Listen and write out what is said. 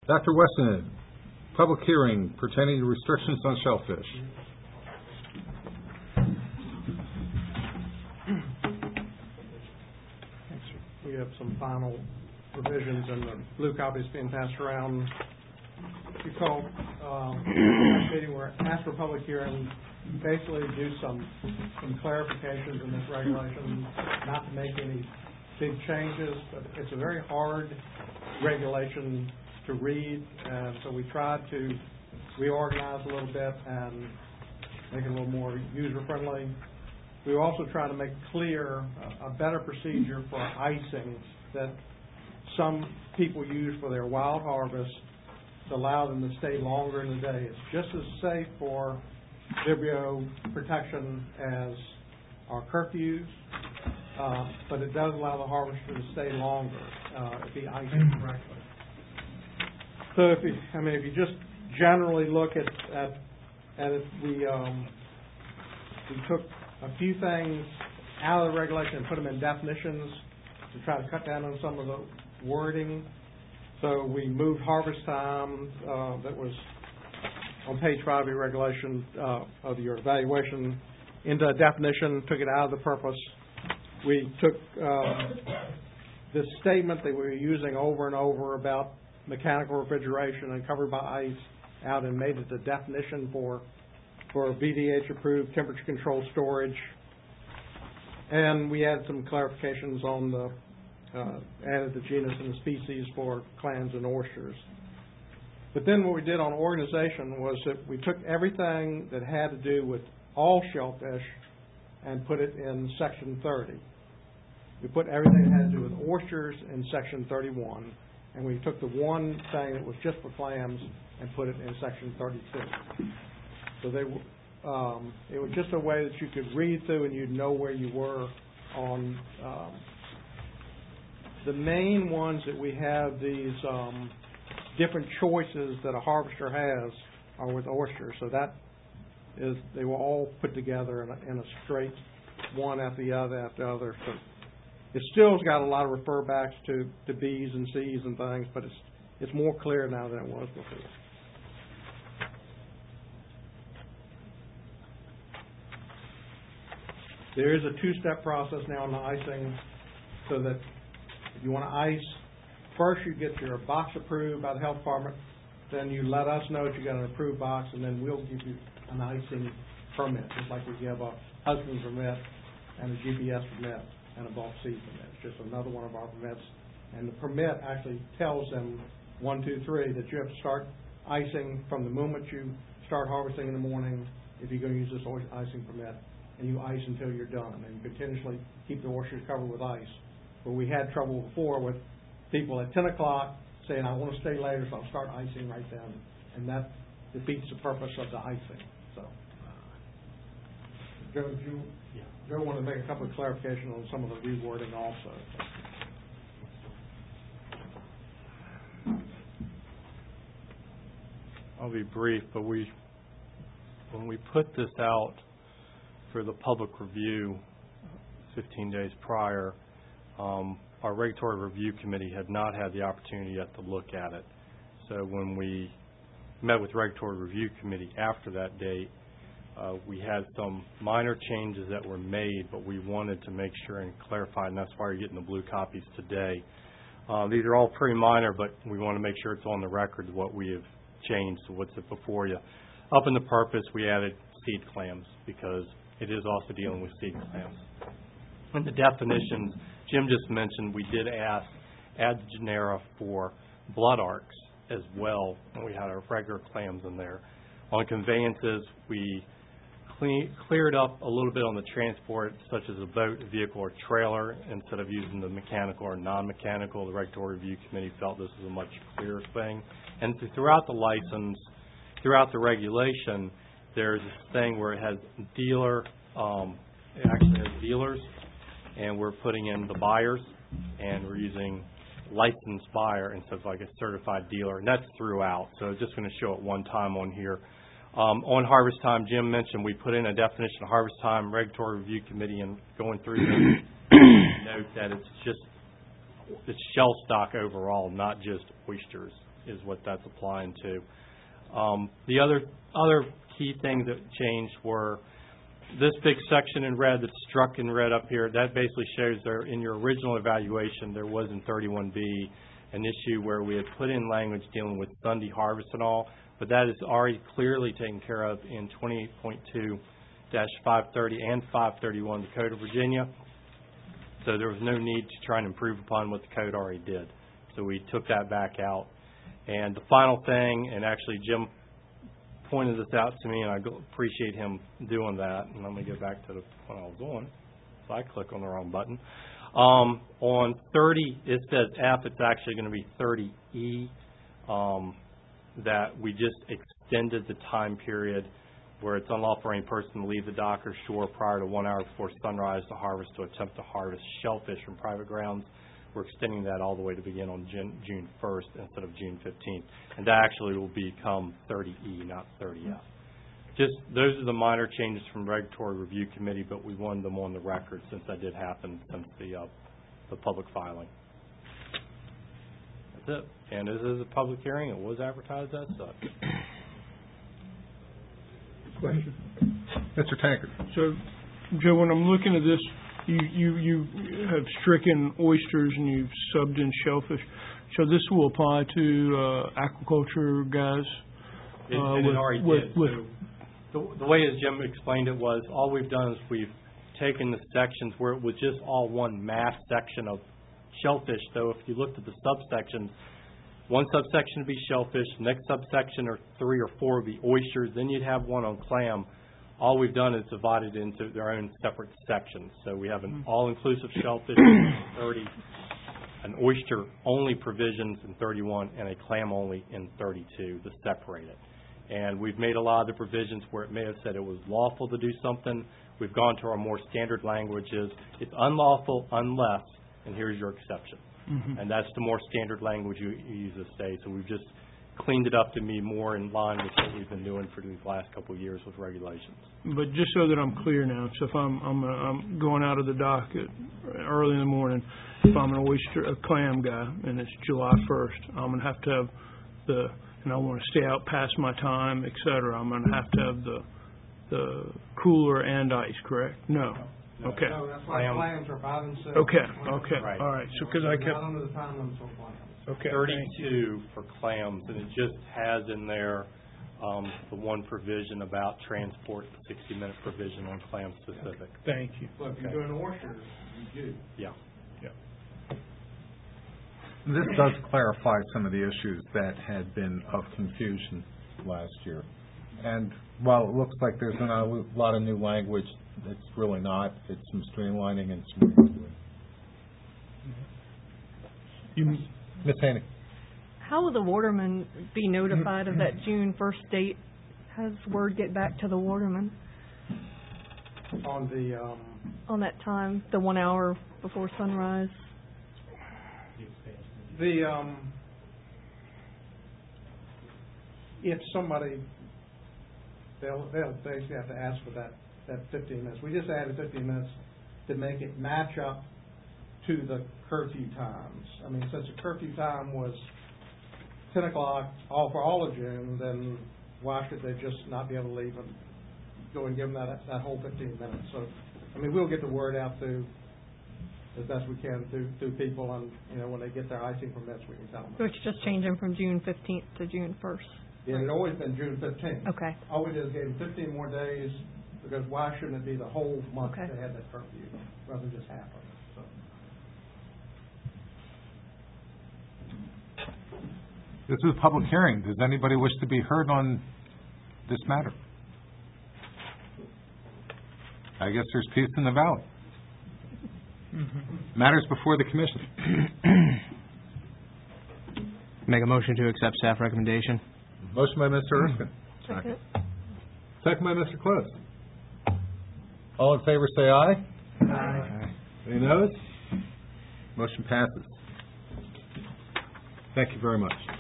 Dr. Weston, public hearing pertaining to restrictions on shellfish. We have some final revisions in the blue copies being passed around. We called meeting where asked for public hearing, basically do some clarifications in this regulation, not to make any big changes, but it's a very hard regulation to read, and so we tried to reorganize a little bit and make it a little more user-friendly. We also try to make clear a better procedure for icing that some people use for their wild harvest to allow them to stay longer in the day. It's just as safe for Vibrio protection as our curfews, but it does allow the harvester to stay longer if he ices correctly. So if you just generally look at it, we took a few things out of the regulation and put them in definitions to try to cut down on some of the wording. So we moved harvest time that was on page 5 of your regulation of your evaluation into a definition, took it out of the purpose. We took this statement that we were using over and over about mechanical refrigeration and covered by ice out and made it the definition for VDH-approved temperature-controlled storage. And we added some clarifications on the added the genus and the species for clams and oysters. But then what we did on organization was that we took everything that had to do with all shellfish and put it in Section 30. We put everything that had to do with oysters in Section 31, and we took the one thing that was just for clams and put it in Section 32. So it was just a way that you could read through and you'd know where you were on the main ones that we have these different choices that a harvester has are with oysters. So that is, they were all put together in a straight one after the other after the other. So it still's got a lot of refer backs to B's and C's and things, but it's more clear now than it was before. There is a two-step process now in the icing, so that if you want to ice, first you get your box approved by the health department, then you let us know that you got an approved box, and then we'll give you an icing permit, just like we give a husband permit and a GPS permit and a bulk seed permit. It's just another one of our permits, and the permit actually tells them 1, 2, 3 that you have to start icing from the moment you start harvesting in the morning if you're going to use this icing permit, and you ice until you're done, and you continuously keep the oysters covered with ice. Where we had trouble before with people at 10 o'clock saying, I want to stay later, so I'll start icing right then, and that defeats the purpose of the icing. So, Joe, Joe wanted to make a couple of clarifications on some of the rewording also. I'll be brief, but when we put this out for the public review 15 days prior, our regulatory review committee had not had the opportunity yet to look at it. So when we met with the regulatory review committee after that date, we had some minor changes that were made, but we wanted to make sure and clarify, and that's why you're getting the blue copies today. These are all pretty minor, but we want to make sure it's on the record what we have changed to what's it before you. Up in the purpose, we added seed clams because it is also dealing with seed clams. In the definitions, Jim just mentioned we did add the genera for blood arcs as well, and we had our regular clams in there. On conveyances, we cleared up a little bit on the transport, such as a boat, a vehicle, or trailer, instead of using the mechanical or non-mechanical. The regulatory review committee felt this was a much clearer thing. And throughout the license, throughout the regulation, there's this thing where it has dealer, it actually has dealers, and we're putting in the buyers, and we're using licensed buyer instead of like a certified dealer, and that's throughout. So just going to show it one time on here. On harvest time, Jim mentioned we put in a definition of harvest time. Regulatory review committee and going through this note that it's shell stock overall, not just oysters. is what that's applying to. The other key things that changed were this big section in red that's struck in red up here. That basically shows there in your original evaluation there was in 31B an issue where we had put in language dealing with Sunday harvest and all, but that is already clearly taken care of in 28.2-530 and 531 of the Code of Virginia. So there was no need to try and improve upon what the code already did. So we took that back out. And the final thing, and actually Jim pointed this out to me, and I appreciate him doing that. And let me get back to the one I was on. So I click on the wrong button. On 30, it says F. It's actually going to be 30E. That we just extended the time period where it's unlawful for any person to leave the dock or shore prior to 1 hour before sunrise to harvest to attempt to harvest shellfish from private grounds. We're extending that all the way to begin on June 1st instead of June 15th. And that actually will become 30E, not 30F. Just those are the minor changes from Regulatory Review Committee, but we wanted them on the record since that did happen since the public filing. That's it. And this is a public hearing. It was advertised as such. Question. Mr. Tankard. So, Joe, when I'm looking at this, you have stricken oysters and you've subbed in shellfish. So this will apply to aquaculture guys? It already did. So the way as Jim explained it was all we've done is we've taken the sections where it was just all one mass section of shellfish. So if you looked at the subsections, one subsection would be shellfish, next subsection or 3 or 4 would be oysters, then you'd have one on clam. All we've done is divided into their own separate sections. So we have an all-inclusive shellfish in 30, an oyster-only provisions in 31, and a clam-only in 32 to separate it. And we've made a lot of the provisions where it may have said it was lawful to do something. We've gone to our more standard languages. It's unlawful unless, and here's your exception. Mm-hmm. And that's the more standard language you use this day. So we've just cleaned it up to be more in line with what we've been doing for these last couple of years with regulations. But just so that I'm clear now, so if I'm going out of the dock early in the morning, if I'm a clam guy, and it's July 1st, I'm going to have and I want to stay out past my time, et cetera, I'm going to have the cooler and ice, correct? No. Okay. No, that's why clams are 5 and 6. Okay. Right. All right. So because I kept... Not under the time limits on clams. Okay. 32 for clams, and it just has in there the one provision about transport, the 60-minute provision on clams specific. Thank you. Well, if you're doing oysters, you do. Yeah. This does clarify some of the issues that had been of confusion last year. And while it looks like there's a lot of new language, it's really not. It's some streamlining and some reviewing. Ms. Haney. How will the waterman be notified of that June 1st date? How does word get back to the waterman? On that time, the 1 hour before sunrise? If somebody, they'll basically have to ask for that 15 minutes. We just added 15 minutes to make it match up to the curfew times. I mean, since the curfew time was 10 o'clock for all of June, then why should they just not be able to leave and go and give them that whole 15 minutes? So, I mean, we'll get the word out through as best we can through people, and when they get their icing permits, we can tell them. So it's just changing from June 15th to June 1st. Yeah, it had always been June 15th. Okay. All we did is gave them 15 more days, because why shouldn't it be the whole month Okay. they had that curfew rather than just half of it? So. This is a public hearing. Does anybody wish to be heard on this matter? I guess there's peace in the valley. Mm-hmm. Matters before the commission. Make a motion to accept staff recommendation. Motion by Mr. Erskine. Second. Second by Mr. Close. All in favor say aye. Aye. Any noes? Motion passes. Thank you very much.